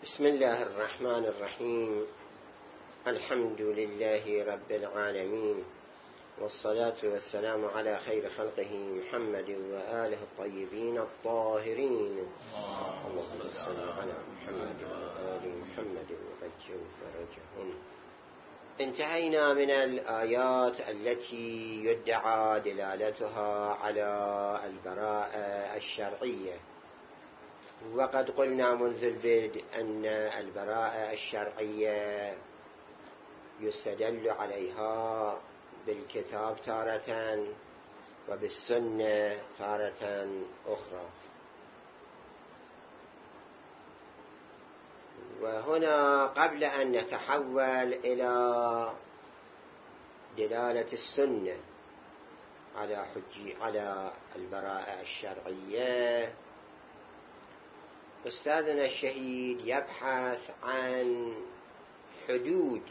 بسم الله الرحمن الرحيم. الحمد لله رب العالمين، والصلاة والسلام على خير خلقه محمد وآله الطيبين الطاهرين. اللهم صل على محمد وآل محمد وعجل فرجهم. انتهينا من الآيات التي يدعى دلالتها على البراءة الشرعية، وقد قلنا منذ البدء أن البراءة الشرعية يستدل عليها بالكتاب تارة وبالسنة تارة أخرى. وهنا قبل أن نتحول إلى دلالة السنة على البراءة الشرعية، أستاذنا الشهيد يبحث عن حدود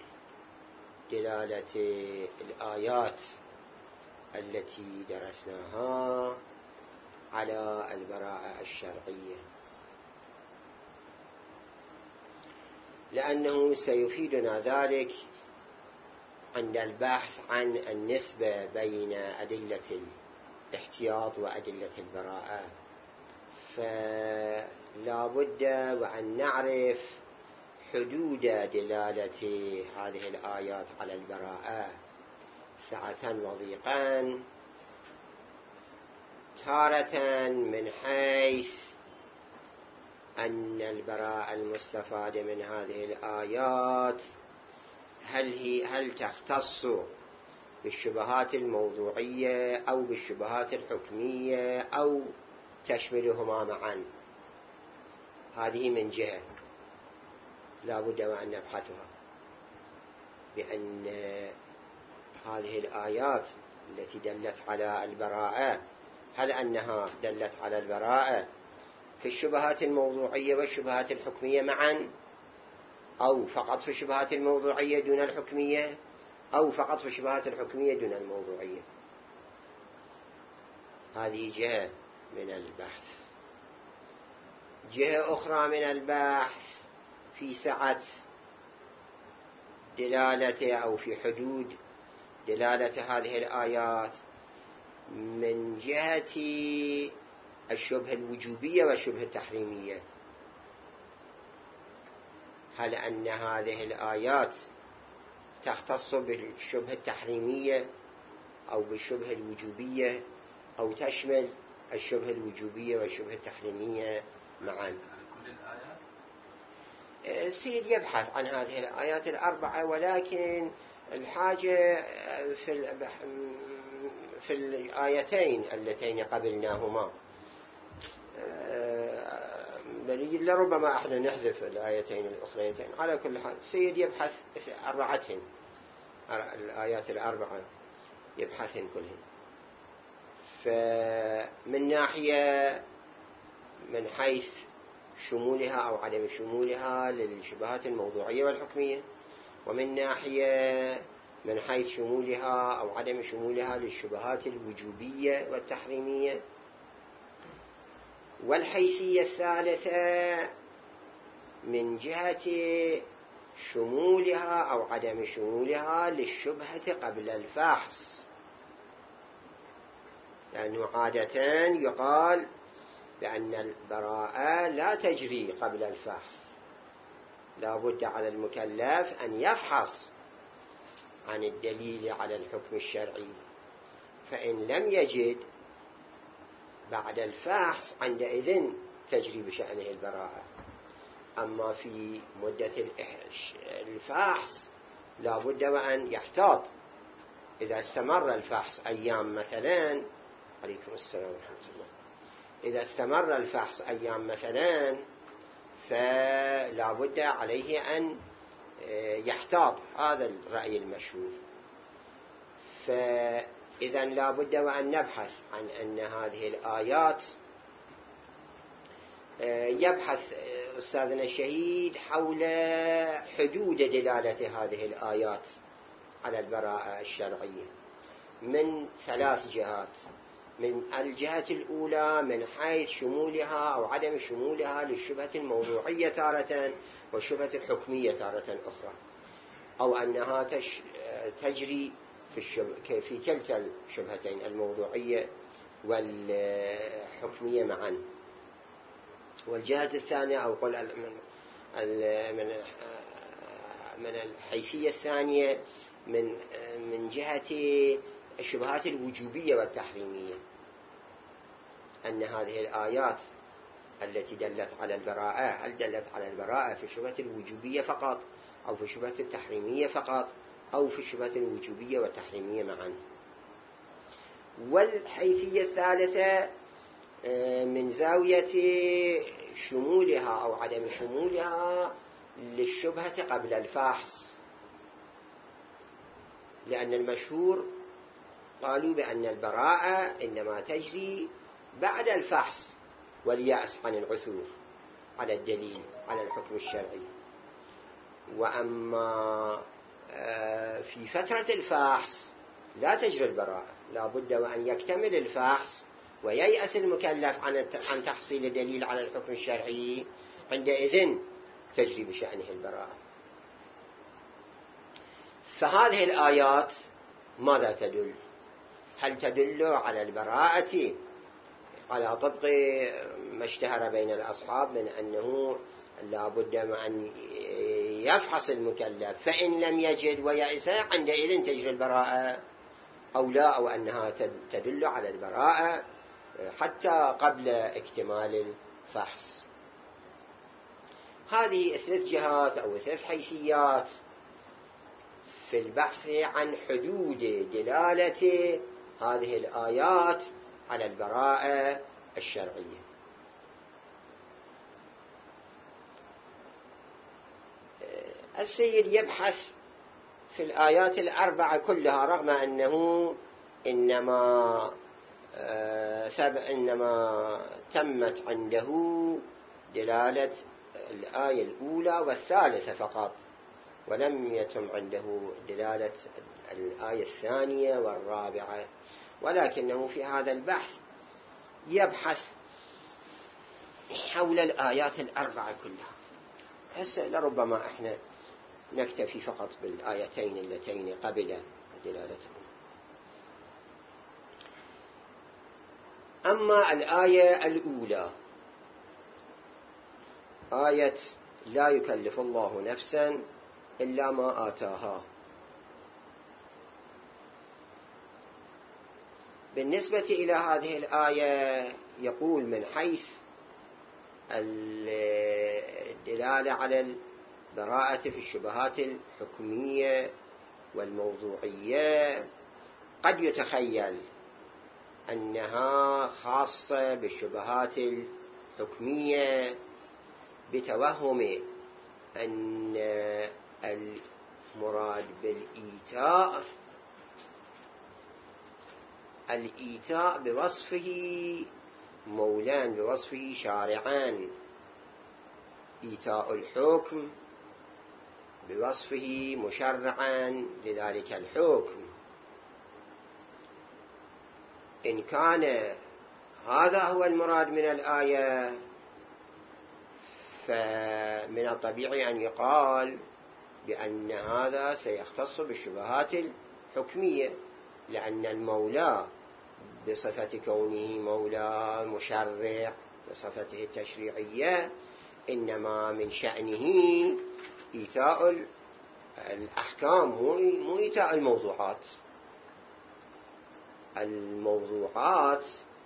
دلالة الآيات التي درسناها على البراءة الشرعية، لأنه سيفيدنا ذلك عند البحث عن النسبة بين أدلة الاحتياط وأدلة البراءة. فلا بد وأن نعرف حدود دلالة هذه الآيات على البراءة سعة وضيقا، تارة من حيث أن البراءة المستفادة من هذه الآيات هل تختص بالشبهات الموضوعية أو بالشبهات الحكمية أو تشملهما معا. هذه من جهة لا بد وأن نبحثها، بأن هذه الآيات التي دلت على البراءة هل أنها دلت على البراءة في الشبهات الموضوعية والشبهات الحكمية معا، أو فقط في الشبهات الموضوعية دون الحكمية، أو فقط في الشبهات الحكمية دون الموضوعية. هذه جهة من البحث. جهة أخرى من البحث في سعة دلالة أو في حدود دلالة هذه الآيات من جهة الشبهة الوجوبية والشبهة التحريمية. هل أن هذه الآيات تختص بالشبهة التحريمية أو بالشبهة الوجوبية، أو تشمل الشبهة الوجوبية والشبهة التحريمية معا؟ السيد يبحث عن هذه الآيات الأربعة، ولكن الحاجة في الآيتين اللتين قبلناهما، بل لربما احنا نحذف الآيتين الأخريتين. على كل حال السيد يبحث في أربعتين، الآيات الأربعة يبحثن كلهن. فمن ناحية من حيث شمولها أو عدم شمولها للشبهات الموضوعية والحكمية، ومن ناحية من حيث شمولها أو عدم شمولها للشبهات الوجوبية والتحريمية. والحيثية الثالثة من جهة شمولها أو عدم شمولها للشبهة قبل الفحص، لأنه عادة يقال بأن البراءة لا تجري قبل الفحص، لا بد على المكلف أن يفحص عن الدليل على الحكم الشرعي، فإن لم يجد بعد الفحص عندئذ تجري بشأنه البراءة. أما في مدة الفحص لا بد وأن يحتاط. إذا استمر الفحص أيام مثلا، عليكم السلام ورحمة الله، إذا استمر الفحص أيام مثلا فلا بد عليه أن يحتاط. هذا الرأي المشهور. فإذا لا بد وأن نبحث عن أن هذه الآيات، يبحث أستاذنا الشهيد حول حدود دلالة هذه الآيات على البراءة الشرعية من ثلاث جهات. من الجهة الأولى من حيث شمولها أو عدم شمولها للشبهة الموضوعية تارة والشبهة الحكمية تارة أخرى، أو أنها تجري في كلتا الشبهتين الوضوعية والحكمية معا. والجهة الثانية أو قل من الحيثية الثانية من جهة الشبهات الوجوبية والتحريمية، أن هذه الآيات التي دلت على البراءة هل دلت على البراءة في الشبهة الوجوبية فقط أو في الشبهة التحريمية فقط أو في الشبهة الوجوبية والتحريمية معا. والحيثية الثالثة من زاوية شمولها أو عدم شمولها للشبهة قبل الفحص، لأن المشهور قالوا بأن البراءة إنما تجري بعد الفحص واليأس عن العثور على الدليل على الحكم الشرعي. وأما في فترة الفحص لا تجري البراءة، لا بد وأن يكتمل الفحص وييأس المكلف عن تحصيل دليل على الحكم الشرعي، عندئذ تجري بشأنه البراءة. فهذه الآيات ماذا تدل؟ هل تدل على البراءة على طبق ما اشتهر بين الأصحاب من أنه لا بد أن يفحص المكلف فإن لم يجد ويأس عندئذ تجري البراءة، أو لا، أو أنها تدل على البراءة حتى قبل اكتمال الفحص؟ هذه 3 جهات أو 3 حيثيات في البحث عن حدود دلالة هذه الآيات على البراءة الشرعية. السيد يبحث في الآيات الأربعة كلها، رغم أنه إنما تمت عنده دلالة الآية الأولى والثالثة فقط، ولم يتم عنده دلالة الآية الثانية والرابعة، ولكنه في هذا البحث يبحث حول الآيات الأربعة كلها. هسه لربما احنا نكتفي فقط بالآيتين اللتين قبل دلالتهم. أما الآية الأولى، آية لا يكلف الله نفسا إلا ما آتاها، بالنسبة إلى هذه الآية يقول من حيث الدلالة على البراءة في الشبهات الحكمية والموضوعية قد يتخيل أنها خاصة بالشبهات الحكمية بتوهم أن المراد بالإيتاء الإيتاء بوصفه مولان بوصفه شارعان، إيتاء الحكم بوصفه مشرعا لذلك الحكم. إن كان هذا هو المراد من الآية فمن الطبيعي أن يقال بأن هذا سيختص بالشبهات الحكمية، لأن المولى بصفة كونه مولى مشرع بصفته التشريعية إنما من شأنه إيتاء الأحكام، مو إيتاء الموضوعات. الموضوعات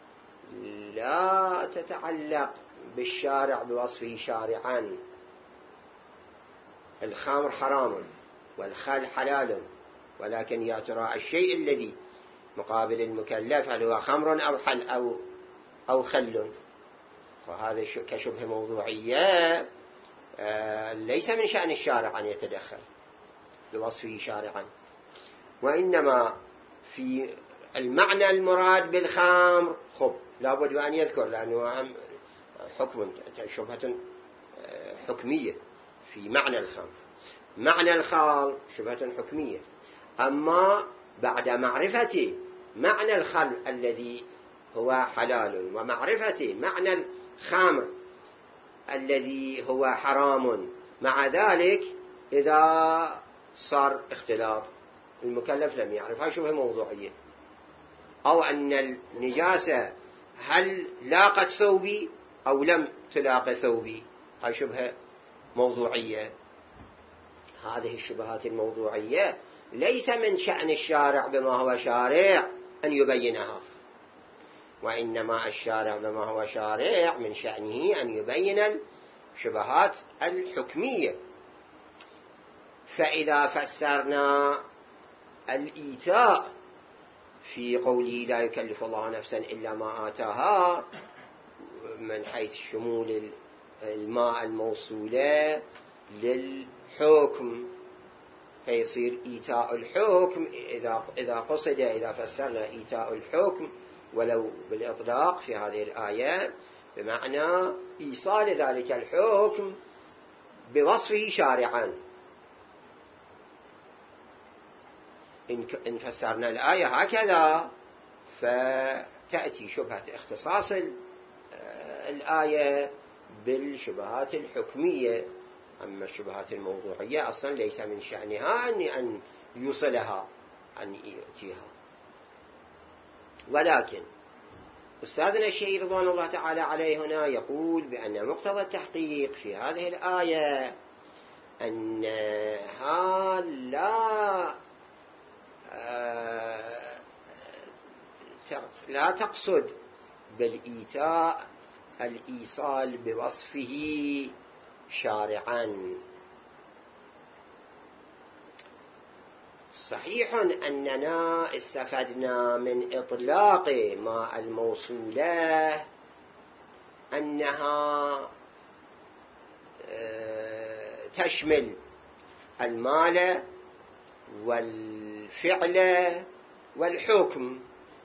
لا تتعلق بالشارع بوصفه شارعا. الخمر حرام والخل حلال، ولكن يا ترى الشيء الذي مقابل المكلف هل هو خمر أو حل أو خل؟ وهذا كشبه موضوعية ليس من شأن الشارع أن يتدخل بوصفه شارعا، وإنما في المعنى المراد بالخمر لابد أن يذكر، لأنه حكم شبهة حكمية في معنى الخمر. معنى الخال شبهة حكمية. أما بعد معرفة معنى الخل الذي هو حلال، ومعرفة معنى الخمر الذي هو حرام، مع ذلك إذا صار اختلاط المكلف لم يعرف، هاي شبهة موضوعية. أو أن النجاسة هل لاقت ثوبي أو لم تلاقي ثوبي، هاي شبهة موضوعية. هذه الشبهات الموضوعية ليس من شأن الشارع بما هو شارع أن يبينها، وإنما الشارع بما هو شارع من شأنه أن يبين الشبهات الحكمية. فإذا فسرنا الإيتاء في قوله لا يكلف الله نفسا إلا ما آتاها من حيث شمول الماء الموصولة للحكم، فيصير إيتاء الحكم إذا فسرنا إيتاء الحكم ولو بالإطلاق في هذه الآية بمعنى إيصال ذلك الحكم بوصفه شارعا. إن فسرنا الآية هكذا فتأتي شبهة اختصاص الآية بالشبهات الحكمية. أما الشبهات الموضوعية أصلا ليس من شأنها أن يوصلها أن يأتيها. ولكن أستاذنا الشيخ رضوان الله تعالى عليه هنا يقول بأن مقتضى التحقيق في هذه الآية أنها لا تقصد بالإيتاء الإيصال بوصفه شارعا. صحيح أننا استفدنا من إطلاق ما الموصولة أنها تشمل المال والفعل والحكم،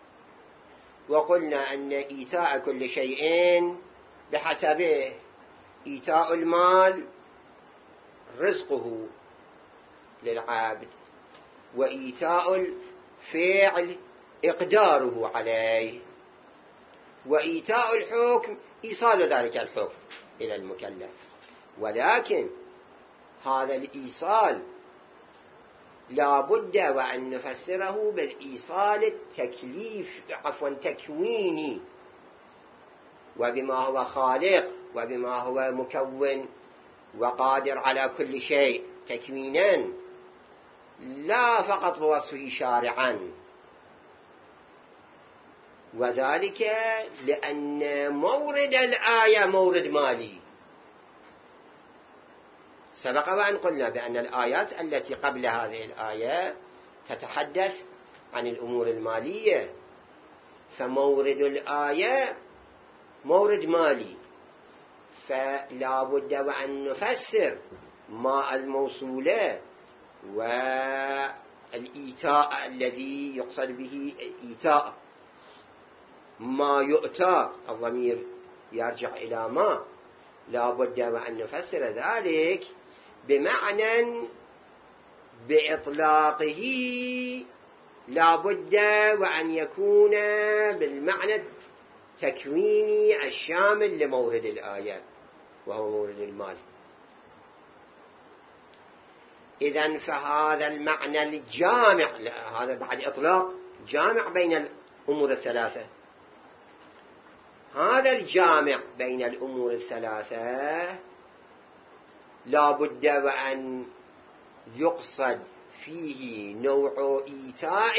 وقلنا أن إيتاء كل شيء بحسبه. إيتاء المال رزقه للعبد، وإيتاء الفعل إقداره عليه، وإيتاء الحكم إيصال ذلك الحكم إلى المكلف. ولكن هذا الإيصال لا بد وأن نفسره بالإيصال تكويني، وبما هو خالق وبما هو مكون وقادر على كل شيء تكوينا، لا فقط بوصفه شارعا. وذلك لأن مورد الآية مورد مالي. سبق وأن قلنا بأن الآيات التي قبل هذه الآية تتحدث عن الأمور المالية، فمورد الآية مورد مالي، فلا بد وأن نفسر ما الموصولة والإيتاء الذي يقصد به إيتاء ما يؤتى، الضمير يرجع إلى ما، لا بد وأن نفسر ذلك بمعنى بإطلاقه لا بد وأن يكون بالمعنى التكويني الشامل لمورد الآية وهو مورد المال. إذن فهذا المعنى الجامع، هذا بعد إطلاق جامع بين الأمور الثلاثة، هذا الجامع بين الأمور الثلاثة لا بد وأن يقصد فيه نوع إيتاء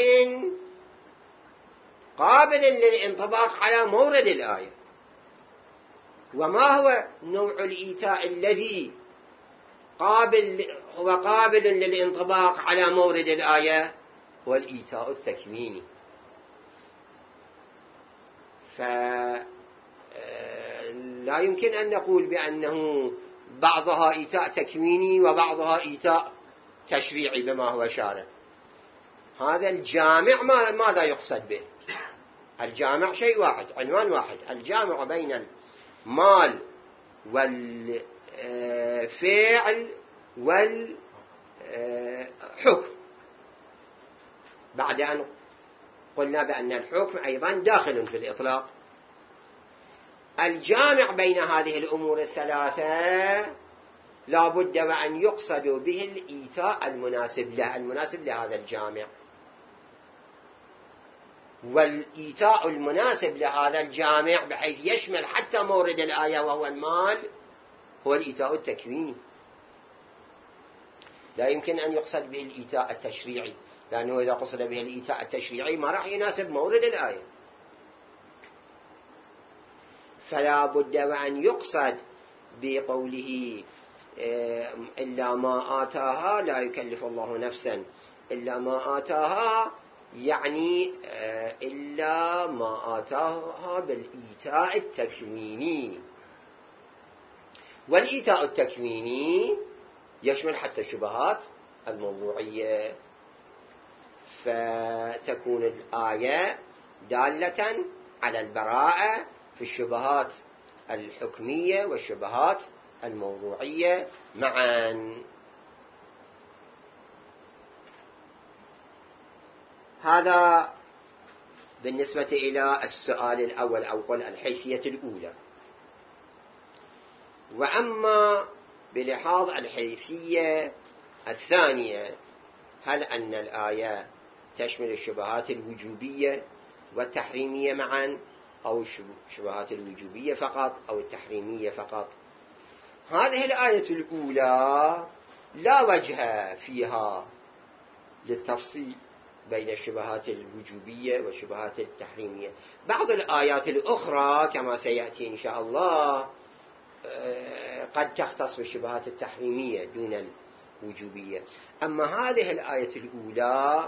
قابل للانطباق على مورد الآية. وما هو نوع الإيتاء الذي هو قابل للانطباق على مورد الآية؟ هو الإيتاء التكويني. فلا يمكن أن نقول بأنه بعضها إيتاء تكويني وبعضها إيتاء تشريعي بما هو شارع. هذا الجامع ماذا يقصد به؟ الجامع شيء واحد، عنوان واحد، الجامع بين المال والفعل والحكم. بعد أن قلنا بأن الحكم أيضا داخل في الإطلاق. الجامع بين هذه الأمور الثلاثة لا بد وأن يقصد به الإيتاء المناسب له، المناسب لهذا الجامع. والإيتاء المناسب لهذا الجامع بحيث يشمل حتى مورد الآية وهو المال هو الإيتاء التكويني. لا يمكن أن يقصد به الإيتاء التشريعي، لأنه إذا قصد به الإيتاء التشريعي ما راح يناسب مورد الآية. فلا بد وأن يقصد بقوله إلا ما آتاها، لا يكلف الله نفسا إلا ما آتاها، يعني إلا ما آتاها بالإيتاء التكويني. والإيتاء التكويني يشمل حتى الشبهات الموضوعية، فتكون الآية دالة على البراءة في الشبهات الحكمية والشبهات الموضوعية معا. هذا بالنسبة إلى السؤال الأول أو قل الحيثية الأولى. وأما بلحاظ الحيثية الثانية، هل أن الآية تشمل الشبهات الوجوبية والتحريمية معا، أو الشبهات الوجوبية فقط أو التحريمية فقط؟ هذه الآية الأولى لا وجه فيها للتفصيل بين الشبهات الوجوبية والشبهات التحريمية. بعض الآيات الأخرى كما سيأتي إن شاء الله قد تختص بالشبهات التحريمية دون الوجوبية. أما هذه الآية الأولى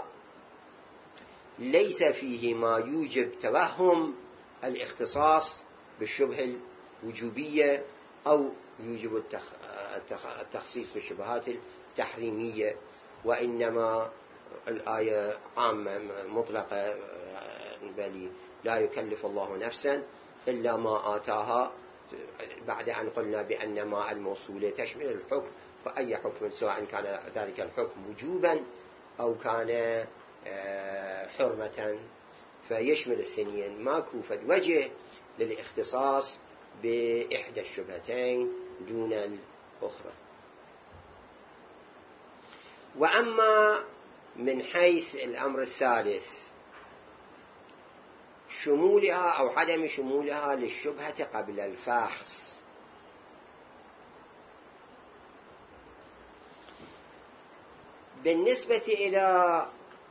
ليس فيه ما يوجب توهم الاختصاص بالشبهة الوجوبية أو يوجب التخصيص بالشبهات التحريمية، وإنما الآية عامة مطلقة، بل لا يكلف الله نفسا إلا ما آتاها، بعد أن قلنا بأن ما الموصولة تشمل الحكم، فأي حكم سواء كان ذلك الحكم وجوبا أو كان حرمة فيشمل الثنين، ما كوفد وجه للاختصاص بإحدى الشبهتين دون الأخرى. وأما من حيث الأمر الثالث، شمولها أو عدم شمولها للشبهة قبل الفحص، بالنسبة إلى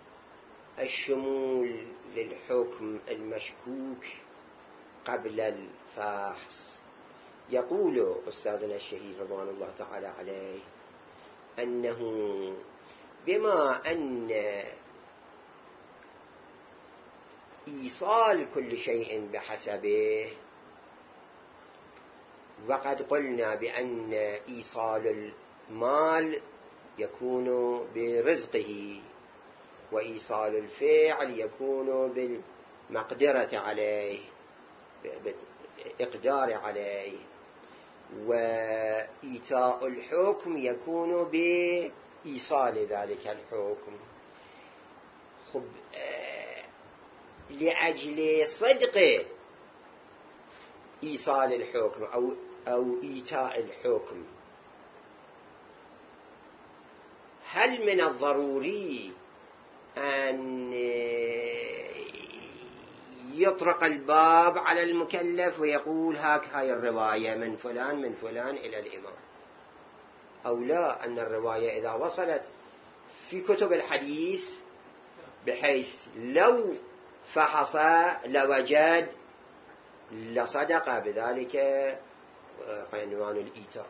الشمول للحكم المشكوك قبل الفحص، يقول أستاذنا الشهيد رضوان الله تعالى عليه أنه بما أن إيصال كل شيء بحسبه، وقد قلنا بأن إيصال المال يكون برزقه، وإيصال الفعل يكون بالمقدرة عليه، بالإقدار عليه، وإيتاء الحكم يكون بإيصال ذلك الحكم. خب لأجل صدق إيصال الحكم أو إيتاء الحكم، هل من الضروري أن يطرق الباب على المكلف ويقول هاي الرواية من فلان من فلان إلى الإمام، أو لا، أن الرواية إذا وصلت في كتب الحديث بحيث لو فحص لوجد لصدق بذلك عنوان الإيتاء.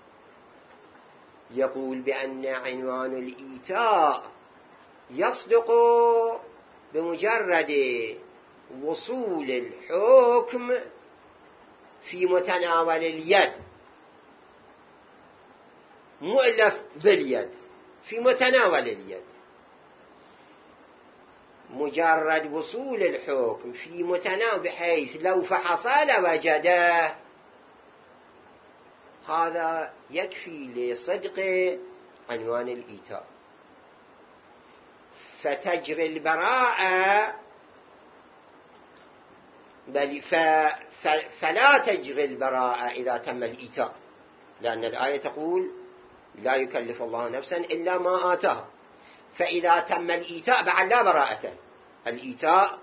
يقول بأن عنوان الإيتاء يصدق بمجرد وصول الحكم في متناول اليد، مؤلف باليد، في متناول اليد، مجرد وصول الحكم في متناول بحيث لو فحص لوجده، هذا يكفي لصدق عنوان الإيتاء. فتجري البراءة بل فلا تجري البراءة إذا تم الإيتاء، لأن الآية تقول لا يكلف الله نفسا إلا ما آتاها. فإذا تم الإيتاء بعد لا براءة. الإيتاء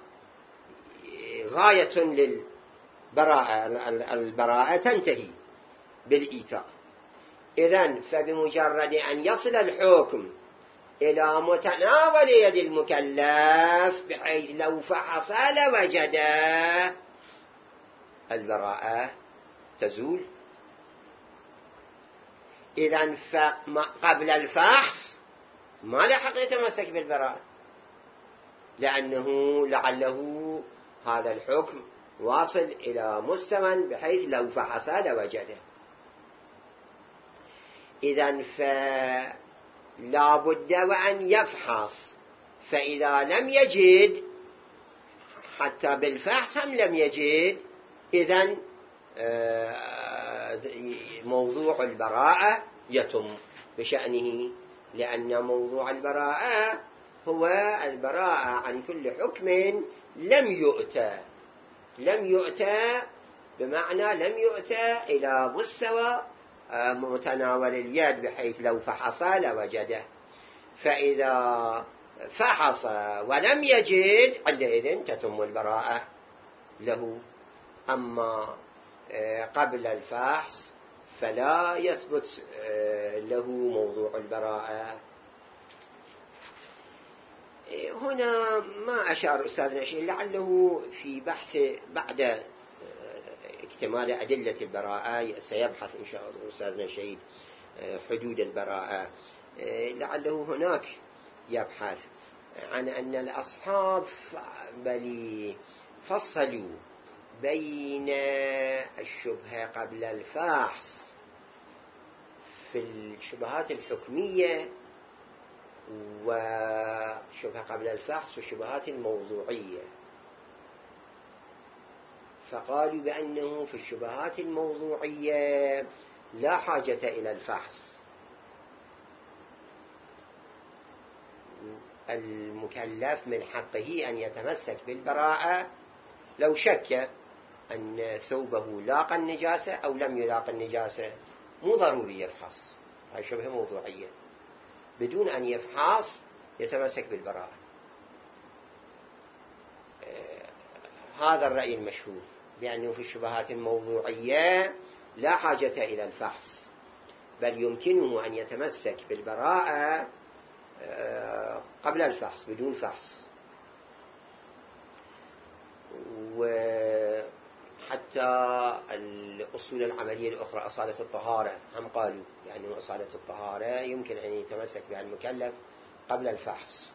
غاية للبراءة، البراءة تنتهي بالإيتاء. إذن فبمجرد أن يصل الحكم إلى متناول يد المكلف بحيث لو فحص لوجده، البراءة تزول. إذن قبل الفحص ما لحق يتمسك بالبراءة، لأنه لعله هذا الحكم واصل إلى مستوى بحيث لو فحص لوجده. إذن فلا بد وأن يفحص، فإذا لم يجد حتى بالفحص هم لم يجد، إذن موضوع البراءة يتم بشأنه، لأن موضوع البراءة هو البراءة عن كل حكم لم يؤتى بمعنى لم يؤتى إلى مستوى متناول اليد بحيث لو فحص لوجده. فإذا فحص ولم يجد عندئذ تتم البراءة له. أما قبل الفحص فلا يثبت له موضوع البراءة. هنا ما أشار أستاذنا شيء، لعله في بحث بعد اكتمال أدلة البراءة سيبحث إن شاء الله أستاذنا شيء حدود البراءة، لعله هناك يبحث عن أن الأصحاب بل فصلوا بين الشبهة قبل الفحص في الشبهات الحكمية وشبهة قبل الفحص في الشبهات الموضوعية. فقالوا بأنه في الشبهات الموضوعية لا حاجة إلى الفحص، المكلف من حقه أن يتمسك بالبراءة لو شك أن ثوبه لاقى النجاسة أو لم يلاقى النجاسة، مو ضروري يفحص. هاي شبهة موضوعية، بدون أن يفحص يتمسك بالبراءة. هذا الرأي المشهور بأنه في الشبهات الموضوعية لا حاجة إلى الفحص، بل يمكنه أن يتمسك بالبراءة قبل الفحص بدون فحص. وحتى الأصول العملية الأخرى أصالة الطهارة هم قالوا لأنه أصالة الطهارة يمكن أن يتمسك بها المكلف قبل الفحص.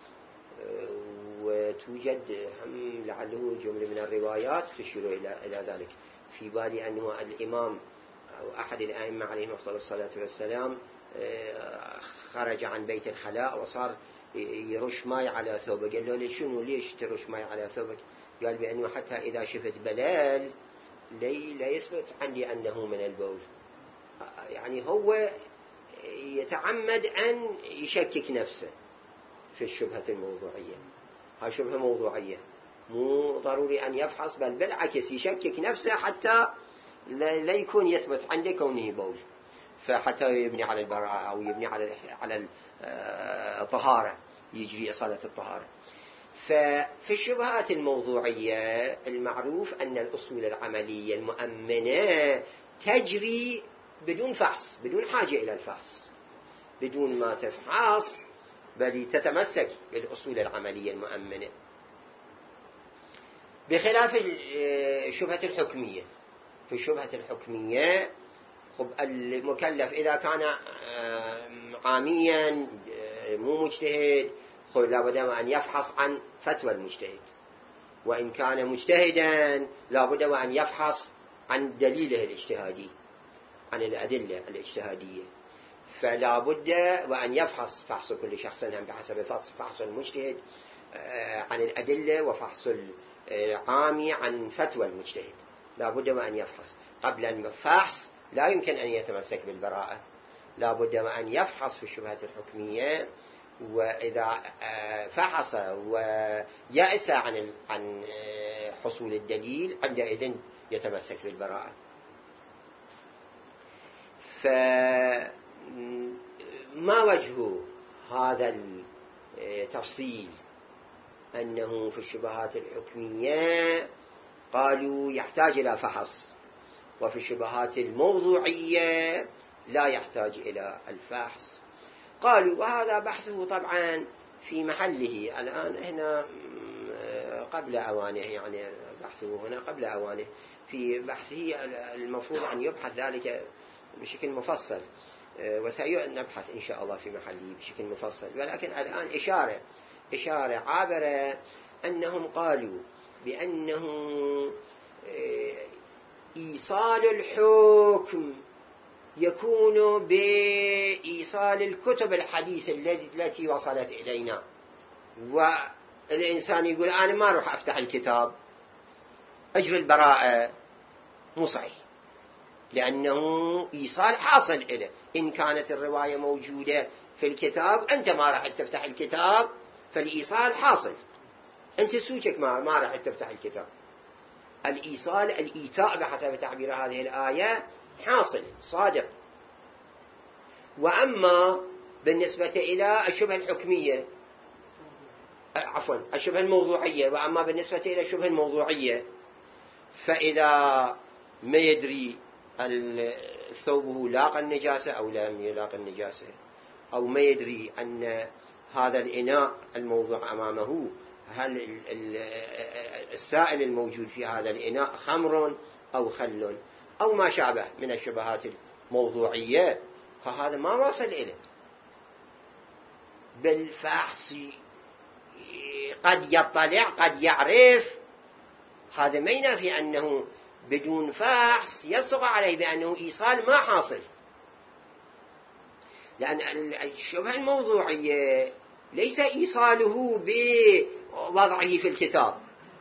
وتوجد هم لعله جملة من الروايات تشير إلى ذلك. في بالي أنه الإمام أو أحد الأئمة عليهم أفضل الصلاة والسلام خرج عن بيت الخلاء وصار يرش ماء على ثوبه. قال له ليش ترش ماء على ثوبك؟ قال بأنه حتى إذا شفت بلال لا يثبت عندي أنه من البول. يعني هو يتعمد أن يشكك نفسه في الشبهة الموضوعية. هاي شبهة موضوعية، مو ضروري أن يفحص، بل بالعكس يشكك نفسه حتى لا يكون يثبت عنده كونه بول، فحتى يبني على البراءة أو يبني على الطهارة، يجري إصالة الطهارة. ففي الشبهات الموضوعية المعروف أن الأصول العملية المؤمنة تجري بدون فحص، بدون حاجة إلى الفحص، بدون ما تفحص بل تتمسك بالأصول العملية المؤمنة، بخلاف الشبهة الحكمية. في الشبهة الحكمية المكلف إذا كان عاميا مو مجتهد لابد أن يفحص عن فتوى المجتهد، وإن كان مجتهدا لابد أن يفحص عن دليله الاجتهادي، عن الأدلة الاجتهادية. فلا بد وأن يفحص فحص كل شخص هم بحسب فحص المجتهد عن الأدلة وفحص العامي عن فتوى المجتهد. لا بد وأن يفحص قبل الفحص، لا يمكن أن يتمسك بالبراءة. لا بد وأن يفحص في الشبهة الحكمية وإذا فحص ويأس عن حصول الدليل عندئذ يتمسك بالبراءة. فما وجه هذا التفصيل؟ أنه في الشبهات الحكمية قالوا يحتاج إلى فحص، وفي الشبهات الموضوعية لا يحتاج إلى الفحص. قالوا وهذا بحثه طبعا في محله الآن هنا قبل أوانه، يعني بحثه هنا قبل أوانه. في بحثه المفروض أن يبحث ذلك بشكل مفصل، وسنبحث إن شاء الله في محله بشكل مفصل، ولكن الآن إشارة عابرة أنهم قالوا بأنه إيصال الحكم يكون بإيصال الكتب الحديثة التي وصلت إلينا، والإنسان يقول أنا ما أروح أفتح الكتاب أجري البراءة، مو صحيح، لأنه إيصال حاصل إليه. إن كانت الرواية موجودة في الكتاب أنت ما راح تفتح الكتاب، فالإيصال حاصل، أنت سوچك ما راح تفتح الكتاب. الإيصال الإيتاء بحسب تعبير هذه الآية حاصل صادق. وأما بالنسبة إلى الشبهة الحكمية، الشبهة الموضوعية، وأما بالنسبة إلى الشبهة الموضوعية فإذا ما يدري ثوبه لاقى النجاسة أو لم يلاقى النجاسة، أو ما يدري أن هذا الإناء الموضوع أمامه هل السائل الموجود في هذا الإناء خمر أو خل أو ما شابه من الشبهات الموضوعية، فهذا ما وصل إليه. بالفحص قد يطلع قد يعرف، هذا ما ينافي أنه بدون فحص يصدق عليه بأنه إيصال ما حاصل، لأن الشبهة الموضوعية ليس إيصاله بوضعه في الكتاب،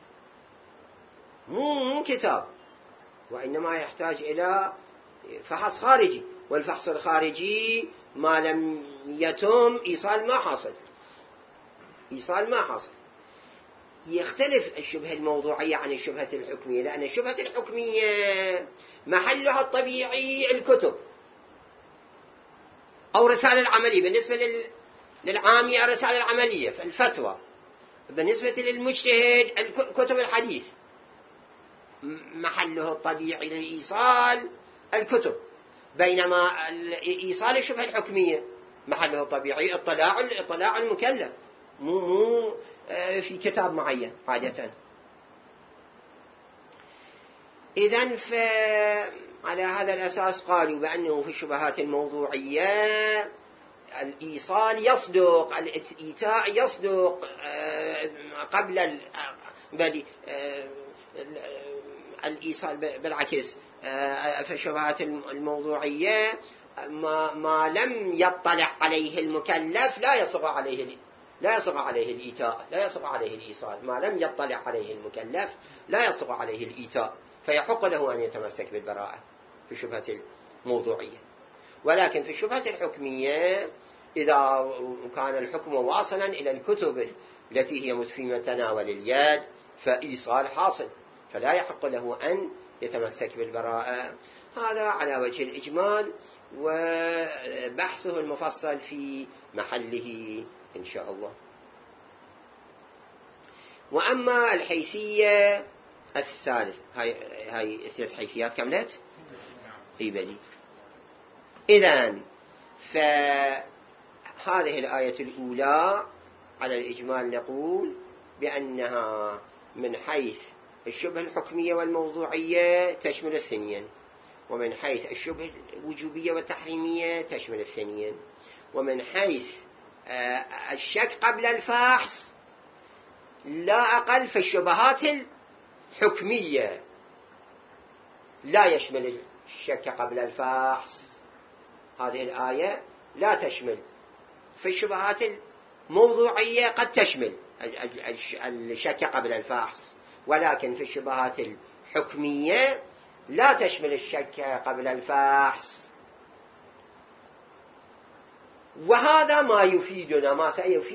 مو كتاب، وإنما يحتاج إلى فحص خارجي، والفحص الخارجي ما لم يتم إيصال ما حاصل. يختلف الشبهة الموضوعية عن الشبهة الحكمية، لأن الشبهة الحكمية محلها الطبيعي الكتب أو رسائل العملية. بالنسبة للعامي الرسائل العملية في الفتوى، بالنسبة للمجتهد كتب الحديث. محله الطبيعي للإيصال الكتب، بينما إيصال الشبهة الحكمية محله الطبيعي اطلاع المكلف، مو في كتاب معين عادة. إذن على هذا الأساس قالوا بأنه في الشبهات الموضوعية الإيصال يصدق، الإيتاء يصدق قبل الإيصال بالعكس. في الشبهات الموضوعية ما لم يطلع عليه المكلف لا يصغ عليه الإيتاء، لا يصغ عليه الإيصال. ما لم يطلع عليه المكلف لا يصغ عليه الإيتاء، فيحق له أن يتمسك بالبراءة في الشبهة الموضوعية. ولكن في الشبهة الحكمية إذا كان الحكم واصلا إلى الكتب التي هي في متناول اليد فإيصال حاصل، فلا يحق له أن يتمسك بالبراءة. هذا على وجه الإجمال، وبحثه المفصل في محله إن شاء الله. وأما الحيثية الثالث، هاي 3 حيثيات كملت؟ أي بلي. إذن فهذه الآية الأولى على الإجمال نقول بأنها من حيث الشبهة الحكمية والموضوعية تشمل الثنين، ومن حيث الشبهة الوجوبية والتحريمية تشمل الثنين، ومن حيث الشك قبل الفحص لا أقل في الشبهات الحكمية لا يشمل الشك قبل الفحص. هذه الآية لا تشمل. في الشبهات الموضوعية قد تشمل الشك قبل الفحص، ولكن في الشبهات الحكمية لا تشمل الشك قبل الفحص. وهذا ما يفيدنا، ما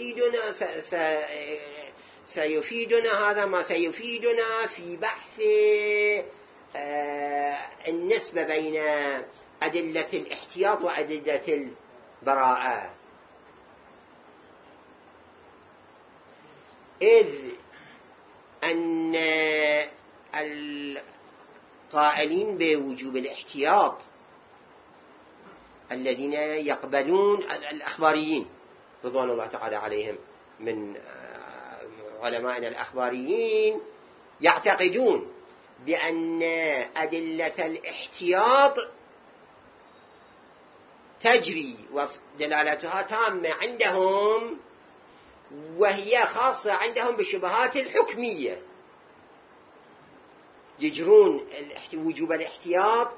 سيفيدنا هذا ما سيفيدنا في بحث النسبة بين أدلة الاحتياط وأدلة البراءة. إذ أن القائلين بوجوب الاحتياط الذين يقبلون الأخباريين رضوان الله تعالى عليهم من علمائنا الأخباريين يعتقدون بأن أدلة الاحتياط تجري ودلالتها تامة عندهم، وهي خاصة عندهم بالشبهات الحكمية. يجرون وجوب الاحتياط،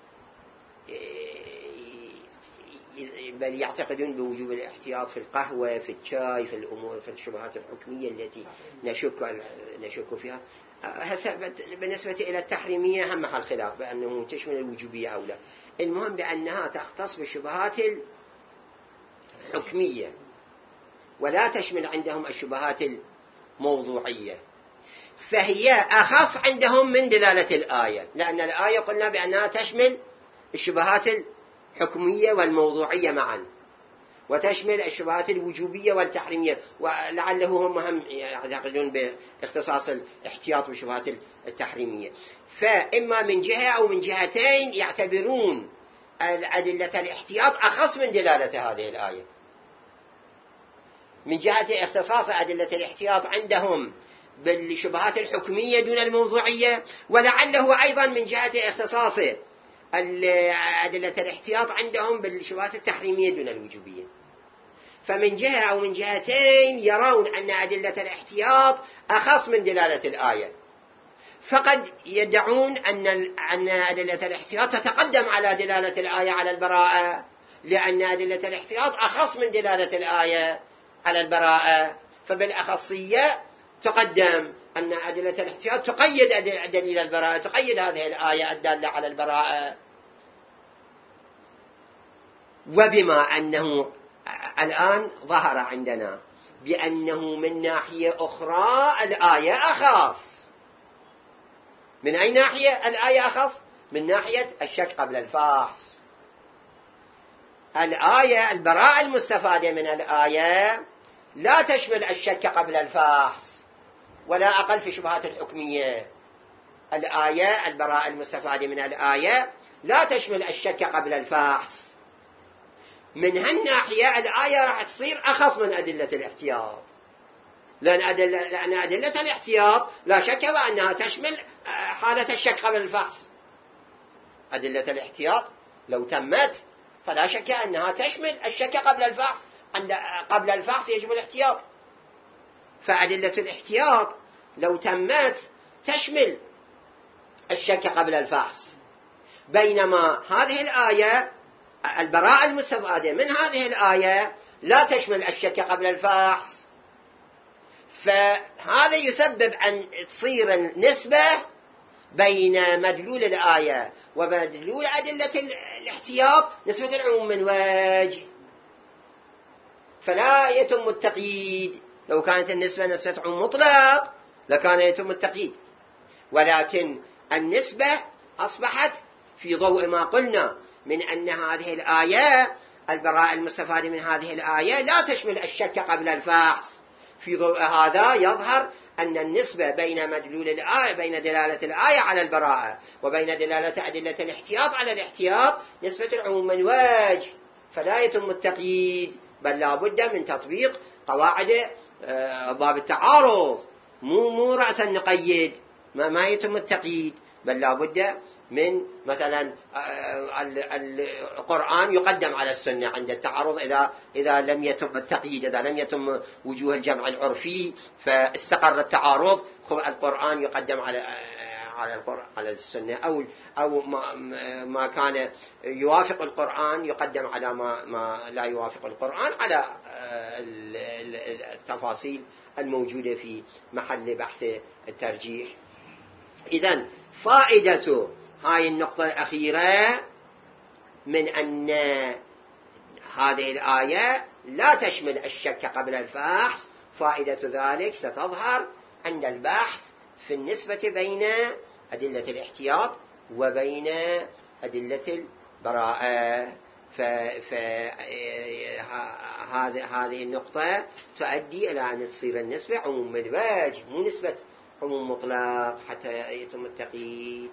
بل يعتقدون بوجوب الاحتياط في القهوة، في الشاي، في الأمور، في الشبهات الحكمية التي نشك فيها. بالنسبة إلى التحريمية هم محل خلاف بأنه تشمل الوجوبية أو لا. المهم بأنها تختص بالشبهات الحكمية ولا تشمل عندهم الشبهات الموضوعية، فهي أخص عندهم من دلالة الآية، لأن الآية قلنا بأنها تشمل الشبهات الحكمية والموضوعية معا، وتشمل الشبهات الوجوبية والتحريمية، ولعله هم يعتقدون باختصاص الاحتياط بالشبهات التحريمية. فإما من جهة أو من جهتين يعتبرون أدلة الاحتياط أخص من دلالة هذه الآية. من جهة اختصاص أدلة الاحتياط عندهم بالشبهات الحكمية دون الموضوعية، ولعله أيضا من جهة اختصاص أدلة الاحتياط عندهم بالشبهات التحريمية دون الوجوبية. فمن جهة أو من جهتين يرون أن أدلة الاحتياط أخص من دلالة الآية، فقد يدعون أن أدلة الاحتياط تتقدم على دلالة الآية على البراءة، لأن أدلة الاحتياط أخص من دلالة الآية على البراءة، فبالأخصية تقدم أن أدلة الاحتياط تقيد دليل البراءة، تقيد هذه الآية الدالة على البراءة. وبما أنه الآن ظهر عندنا بأنه من ناحية أخرى الآية أخص. من أي ناحية الآية أخص؟ من ناحية الشك قبل الفحص. الآية البراءة المستفادة من الآية لا تشمل الشك قبل الفحص ولا أقل في الشبهات الحكمية. الآية البراءة المستفادة من الآية لا تشمل الشك قبل الفحص. من هالناحية الآية راح تصير أخص من أدلة الاحتياط، لأن أدلة الاحتياط لا شك وأنها تشمل حالة الشك قبل الفحص. أدلة الاحتياط لو تمت فلا شك أنها تشمل الشك قبل الفحص. قبل الفحص يجب الاحتياط، فأدلة الاحتياط لو تمت تشمل الشك قبل الفحص، بينما هذه الآية البراءة المستفادة من هذه الآية لا تشمل الشك قبل الفحص. فهذا يسبب أن تصير النسبة بين مدلول الآية ومدلول أدلة الاحتياط نسبة العموم من وجه، فلا يتم التقييد. لو كانت النسبة نسبة عموم مطلق لكان يتم التقييد، ولكن النسبة أصبحت في ضوء ما قلنا من أن هذه الآية البراءة المستفادة من هذه الآية لا تشمل الشك قبل الفحص. في ضوء هذا يظهر أن النسبة بين مدلول الآية، بين دلالة الآية على البراءة وبين دلالة أدلة الاحتياط على الاحتياط نسبة العموم من وجه، فلا يتم التقييد، بل لا بد من تطبيق قواعد باب التعارض. مو رأسا نقيد، ما يتم التقييد، بل لا بد من مثلا القرآن يقدم على السنة عند التعارض إذا لم يتم التقييد، إذا لم يتم وجوه الجمع العرفي فاستقر التعارض، القرآن يقدم على السنة، أو ما كان يوافق القرآن يقدم على ما لا يوافق القرآن على التفاصيل الموجودة في محل بحث الترجيح. إذن فائدة هاي النقطة الأخيرة من أن هذه الآية لا تشمل الشك قبل الفحص. فائدة ذلك ستظهر عند البحث في النسبة بين أدلة الاحتياط وبين أدلة البراءة. هذه النقطة تؤدي إلى أن تصير النسبة عموم بالوجه، مو نسبة عموم مطلق حتى يتم التقييد.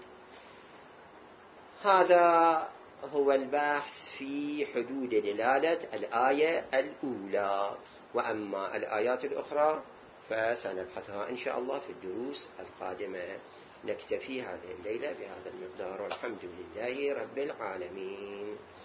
هذا هو البحث في حدود دلالة الآية الأولى. وأما الآيات الأخرى فسنبحثها إن شاء الله في الدروس القادمة. نكتفي هذه الليلة بهذا المقدار، والحمد لله رب العالمين.